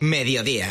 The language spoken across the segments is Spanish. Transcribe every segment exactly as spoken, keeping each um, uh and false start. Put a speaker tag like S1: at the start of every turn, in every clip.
S1: Mediodía.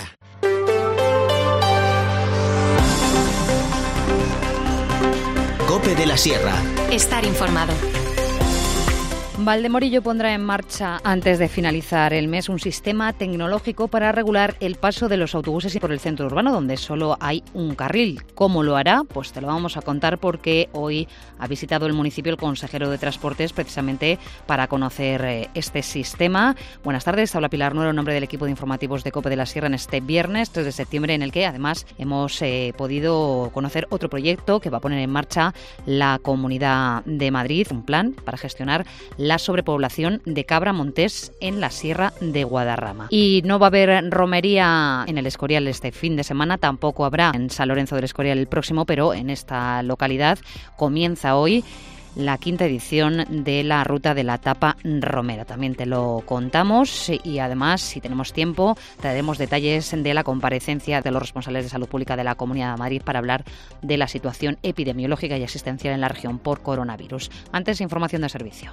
S1: COPE de la Sierra. Estar informado.
S2: Valdemorillo pondrá en marcha, antes de finalizar el mes, un sistema tecnológico para regular el paso de los autobuses por el centro urbano, donde solo hay un carril. ¿Cómo lo hará? Pues te lo vamos a contar porque hoy ha visitado el municipio el consejero de Transportes precisamente para conocer eh, este sistema. Buenas tardes, habla Pilar Nuero en nombre del equipo de informativos de COPE de la Sierra en este viernes tres de septiembre, en el que además hemos eh, podido conocer otro proyecto que va a poner en marcha la Comunidad de Madrid, un plan para gestionar la sobrepoblación de cabra montés en la Sierra de Guadarrama. Y no va a haber romería en el Escorial este fin de semana, tampoco habrá en San Lorenzo del Escorial el próximo, pero en esta localidad comienza hoy la quinta edición de la Ruta de la Tapa Romera. También te lo contamos y además, si tenemos tiempo, traeremos detalles de la comparecencia de los responsables de salud pública de la Comunidad de Madrid para hablar de la situación epidemiológica y asistencial en la región por coronavirus. Antes, información de servicio.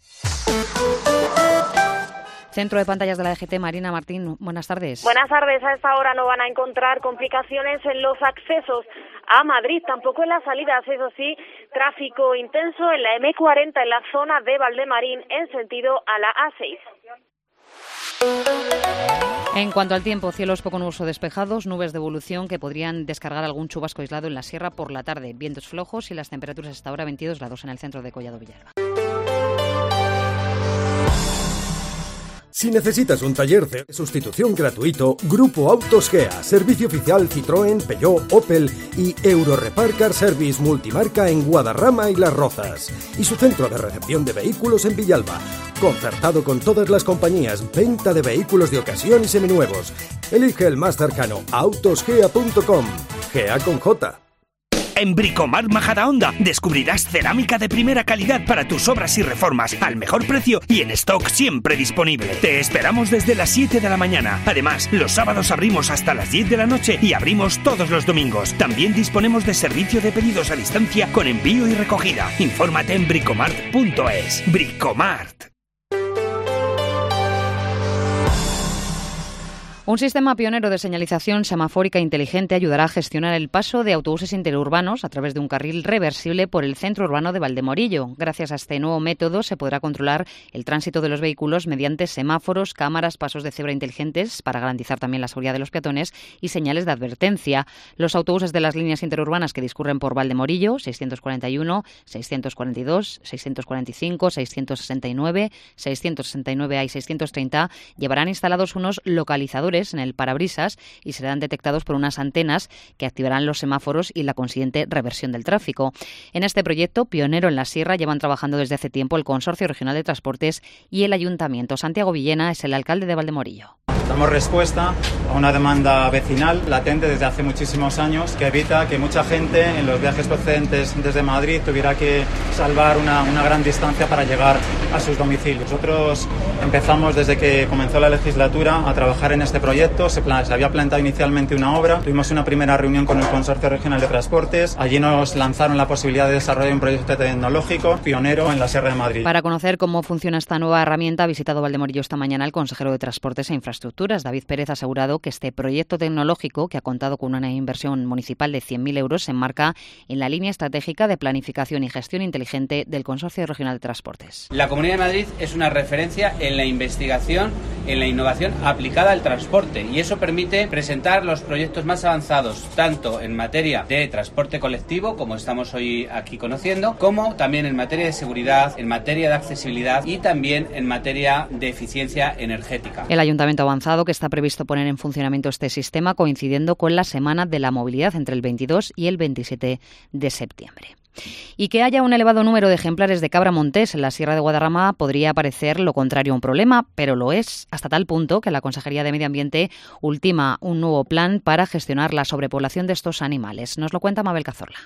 S2: Centro de pantallas de la D G T, Marina Martín, buenas tardes.
S3: Buenas tardes. A esta hora no van a encontrar complicaciones en los accesos a Madrid, tampoco en las salidas. Eso sí, tráfico intenso en la eme cuarenta en la zona de Valdemarín en sentido a la a seis.
S2: En cuanto al tiempo, cielos poco nubosos despejados, nubes de evolución que podrían descargar algún chubasco aislado en la sierra por la tarde, vientos flojos y las temperaturas hasta ahora veintidós grados en el centro de Collado Villalba.
S4: Si necesitas un taller de sustitución gratuito, Grupo Autos G E A, servicio oficial Citroën, Peugeot, Opel y Eurorepar Car Service multimarca en Guadarrama y Las Rozas. Y su centro de recepción de vehículos en Villalba. Concertado con todas las compañías, venta de vehículos de ocasión y seminuevos. Elige el más cercano, autosgea punto com. G E A con J.
S5: En Bricomart Majadahonda descubrirás cerámica de primera calidad para tus obras y reformas al mejor precio y en stock siempre disponible. Te esperamos desde las siete de la mañana. Además, los sábados abrimos hasta las diez de la noche y abrimos todos los domingos. También disponemos de servicio de pedidos a distancia con envío y recogida. Infórmate en bricomart punto es. Bricomart.
S2: Un sistema pionero de señalización semafórica inteligente ayudará a gestionar el paso de autobuses interurbanos a través de un carril reversible por el centro urbano de Valdemorillo. Gracias a este nuevo método se podrá controlar el tránsito de los vehículos mediante semáforos, cámaras, pasos de cebra inteligentes para garantizar también la seguridad de los peatones y señales de advertencia. Los autobuses de las líneas interurbanas que discurren por Valdemorillo, seiscientos cuarenta y uno, seiscientos cuarenta y dos, seiscientos cuarenta y cinco, seiscientos sesenta y nueve, seiscientos sesenta y nueve A y seiscientos treinta, llevarán instalados unos localizadores en el parabrisas y serán detectados por unas antenas que activarán los semáforos y la consiguiente reversión del tráfico. En este proyecto, pionero en la Sierra, llevan trabajando desde hace tiempo el Consorcio Regional de Transportes y el Ayuntamiento. Santiago Villena es el alcalde de Valdemorillo.
S6: Damos respuesta a una demanda vecinal latente desde hace muchísimos años que evita que mucha gente en los viajes procedentes desde Madrid tuviera que salvar una, una gran distancia para llegar a sus domicilios. Nosotros empezamos desde que comenzó la legislatura a trabajar en este proyecto. Se, plan, se había planteado inicialmente una obra. Tuvimos una primera reunión con el Consorcio Regional de Transportes. Allí nos lanzaron la posibilidad de desarrollar un proyecto tecnológico pionero en la Sierra de Madrid.
S2: Para conocer cómo funciona esta nueva herramienta, ha visitado Valdemorillo esta mañana el consejero de Transportes e Infraestructuras, David Pérez, ha asegurado que este proyecto tecnológico, que ha contado con una inversión municipal de cien mil euros, se enmarca en la línea estratégica de planificación y gestión inteligente del Consorcio Regional de Transportes.
S7: La Comunidad de Madrid es una referencia en la investigación, en la innovación aplicada al transporte, y eso permite presentar los proyectos más avanzados, tanto en materia de transporte colectivo, como estamos hoy aquí conociendo, como también en materia de seguridad, en materia de accesibilidad y también en materia de eficiencia energética.
S2: El Ayuntamiento ha avanzado que está previsto poner en funcionamiento este sistema coincidiendo con la Semana de la Movilidad entre el veintidós y el veintisiete de septiembre. Y que haya un elevado número de ejemplares de cabra montés en la Sierra de Guadarrama podría parecer lo contrario a un problema, pero lo es hasta tal punto que la Consejería de Medio Ambiente ultima un nuevo plan para gestionar la sobrepoblación de estos animales. Nos lo cuenta Mabel Cazorla.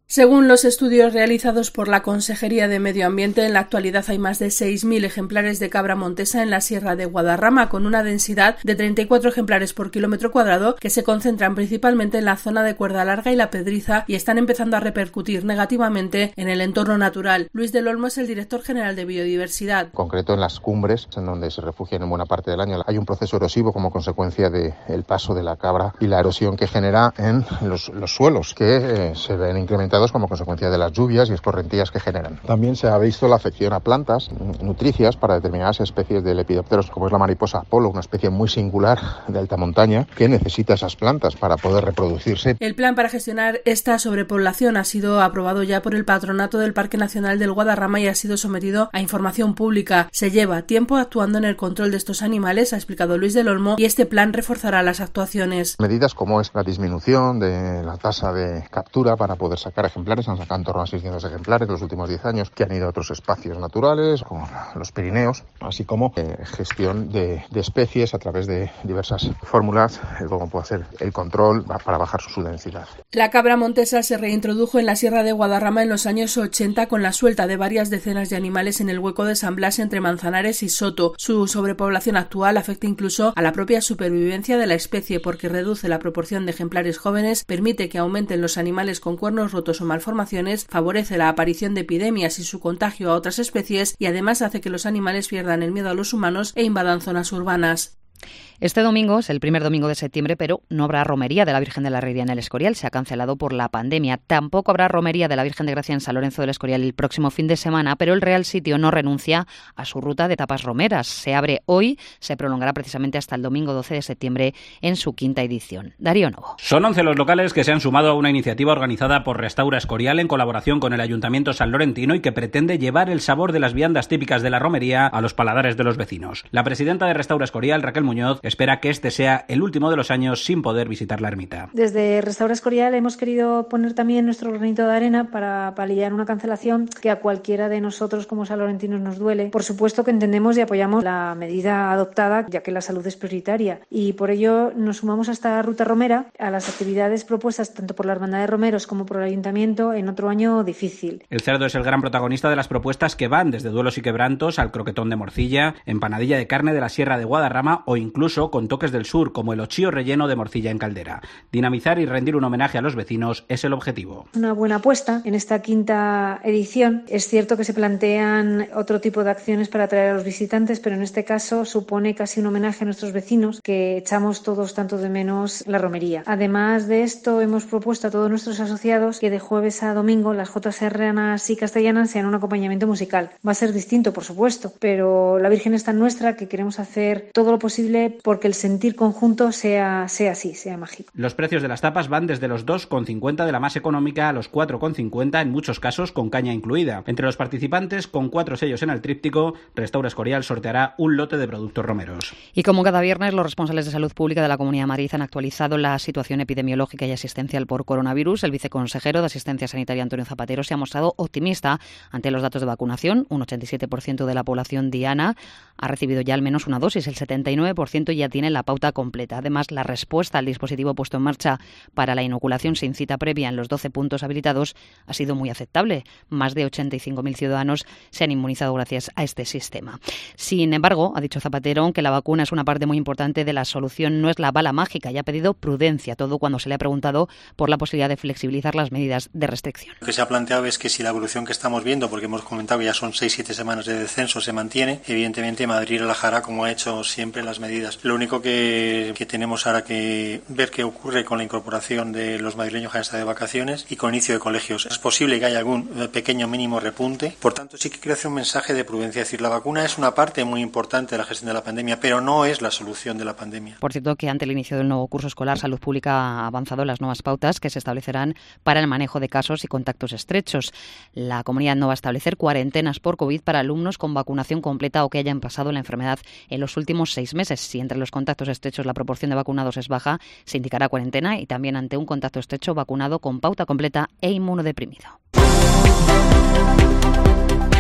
S8: Según los estudios realizados por la Consejería de Medio Ambiente, en la actualidad hay más de seis mil ejemplares de cabra montesa en la Sierra de Guadarrama, con una densidad de treinta y cuatro ejemplares por kilómetro cuadrado, que se concentran principalmente en la zona de Cuerda Larga y La Pedriza y están empezando a repercutir negativamente en el entorno natural. Luis del Olmo es el director general de Biodiversidad.
S9: En concreto, en las cumbres, en donde se refugian en buena parte del año, hay un proceso erosivo como consecuencia del paso de la cabra y la erosión que genera en los, los suelos, que eh, se ven incrementados como consecuencia de las lluvias y escorrentías que generan. También se ha visto la afección a plantas nutricias para determinadas especies de lepidópteros, como es la mariposa Apolo, una especie muy singular de alta montaña que necesita esas plantas para poder reproducirse.
S8: El plan para gestionar esta sobrepoblación ha sido aprobado ya por el Patronato del Parque Nacional del Guadarrama y ha sido sometido a información pública. Se lleva tiempo actuando en el control de estos animales, ha explicado Luis del Olmo, y este plan reforzará las actuaciones.
S9: Medidas como es la disminución de la tasa de captura para poder sacar ejemplares, han sacado en torno a seiscientos ejemplares en los últimos diez años, que han ido a otros espacios naturales, como los Pirineos, así como eh, gestión de, de especies a través de diversas fórmulas, eh, como puede ser el control para bajar su densidad.
S8: La cabra montesa se reintrodujo en la Sierra de Guadarrama en los años ochenta con la suelta de varias decenas de animales en el hueco de San Blas entre Manzanares y Soto. Su sobrepoblación actual afecta incluso a la propia supervivencia de la especie porque reduce la proporción de ejemplares jóvenes, permite que aumenten los animales con cuernos rotos o malformaciones, favorece la aparición de epidemias y su contagio a otras especies y además hace que los animales pierdan el miedo a los humanos e invadan zonas urbanas.
S2: Este domingo es el primer domingo de septiembre, pero no habrá romería de la Virgen de la Herrería en el Escorial. Se ha cancelado por la pandemia. Tampoco habrá romería de la Virgen de Gracia en San Lorenzo del Escorial el próximo fin de semana, pero el Real Sitio no renuncia a su ruta de tapas romeras. Se abre hoy, se prolongará precisamente hasta el domingo doce de septiembre en su quinta edición. Darío Novo.
S10: Son once los locales que se han sumado a una iniciativa organizada por Restaura Escorial en colaboración con el Ayuntamiento sanlorentino y que pretende llevar el sabor de las viandas típicas de la romería a los paladares de los vecinos. La presidenta de Restaura Escorial, Raquel Muñoz, espera que este sea el último de los años sin poder visitar la ermita.
S11: Desde Restaura Escorial hemos querido poner también nuestro granito de arena para paliar una cancelación que a cualquiera de nosotros como sanlorentinos nos duele. Por supuesto que entendemos y apoyamos la medida adoptada, ya que la salud es prioritaria, y por ello nos sumamos a esta ruta romera, a las actividades propuestas tanto por la Hermandad de Romeros como por el Ayuntamiento en otro año difícil.
S10: El cerdo es el gran protagonista de las propuestas que van desde duelos y quebrantos al croquetón de morcilla, empanadilla de carne de la Sierra de Guadarrama o incluso con toques del sur como el ochío relleno de morcilla en caldera. Dinamizar y rendir un homenaje a los vecinos es el objetivo.
S11: Una buena apuesta en esta quinta edición. Es cierto que se plantean otro tipo de acciones para atraer a los visitantes, pero en este caso supone casi un homenaje a nuestros vecinos que echamos todos tanto de menos la romería. Además de esto, hemos propuesto a todos nuestros asociados que de jueves a domingo las jotas serranas y castellanas sean un acompañamiento musical. Va a ser distinto, por supuesto, pero la Virgen es tan nuestra que queremos hacer todo lo posible porque el sentir conjunto sea, sea así, sea mágico.
S10: Los precios de las tapas van desde los dos con cincuenta de la más económica a los cuatro con cincuenta, en muchos casos con caña incluida. Entre los participantes, con cuatro sellos en el tríptico, Restaura Escorial sorteará un lote de productos romeros.
S2: Y como cada viernes, los responsables de salud pública de la Comunidad de Madrid han actualizado la situación epidemiológica y asistencial por coronavirus. El viceconsejero de Asistencia Sanitaria, Antonio Zapatero, se ha mostrado optimista ante los datos de vacunación. Un ochenta y siete por ciento de la población diana ha recibido ya al menos una dosis, el setenta y nueve por ciento ya tiene la pauta completa. Además, la respuesta al dispositivo puesto en marcha para la inoculación sin cita previa en los doce puntos habilitados ha sido muy aceptable. Más de ochenta y cinco mil ciudadanos se han inmunizado gracias a este sistema. Sin embargo, ha dicho Zapatero que la vacuna es una parte muy importante de la solución, no es la bala mágica, y ha pedido prudencia, todo cuando se le ha preguntado por la posibilidad de flexibilizar las medidas de restricción.
S12: Lo que se ha planteado es que si la evolución que estamos viendo, porque hemos comentado que ya son seis siete semanas de descenso, se mantiene, evidentemente Madrid relajará como ha hecho siempre las medidas. Lo único que, que tenemos ahora que ver qué ocurre con la incorporación de los madrileños que han estado de vacaciones y con inicio de colegios. Es posible que haya algún pequeño mínimo repunte. Por tanto, sí que quiero hacer un mensaje de prudencia. Es decir, la vacuna es una parte muy importante de la gestión de la pandemia, pero no es la solución de la pandemia.
S2: Por cierto, que ante el inicio del nuevo curso escolar, Salud Pública ha avanzado las nuevas pautas que se establecerán para el manejo de casos y contactos estrechos. La comunidad no va a establecer cuarentenas por COVID para alumnos con vacunación completa o que hayan pasado la enfermedad en los últimos seis meses. Si entre los contactos estrechos la proporción de vacunados es baja, se indicará cuarentena, y también ante un contacto estrecho vacunado con pauta completa e inmunodeprimido.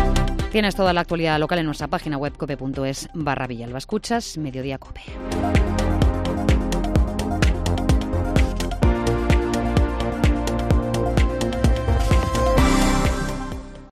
S2: Tienes toda la actualidad local en nuestra página web cope punto es barra Villalba. Escuchas Mediodía Cope.